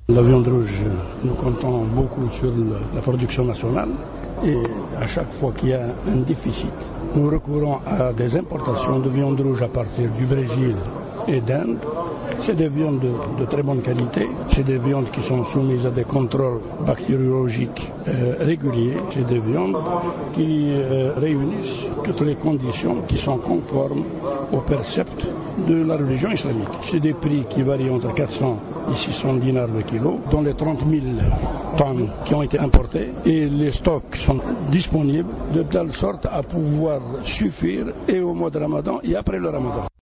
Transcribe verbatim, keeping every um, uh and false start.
La viande rouge, nous comptons beaucoup sur la production nationale et à chaque fois qu'il y a un déficit, nous recourons à des importations de viande rouge à partir du Brésil et d'Inde. C'est des viandes de, de très bonne qualité, c'est des viandes qui sont soumises à des contrôles bactériologiques euh, réguliers, c'est des viandes qui euh, réunissent toutes les conditions qui sont conformes aux préceptes de la religion islamique. C'est des prix qui varient entre quatre cents et six cents dinars le kilo, dans les trente mille tonnes qui ont été importées, et les stocks sont disponibles de telle sorte à pouvoir suffire et au mois de Ramadan et après le Ramadan.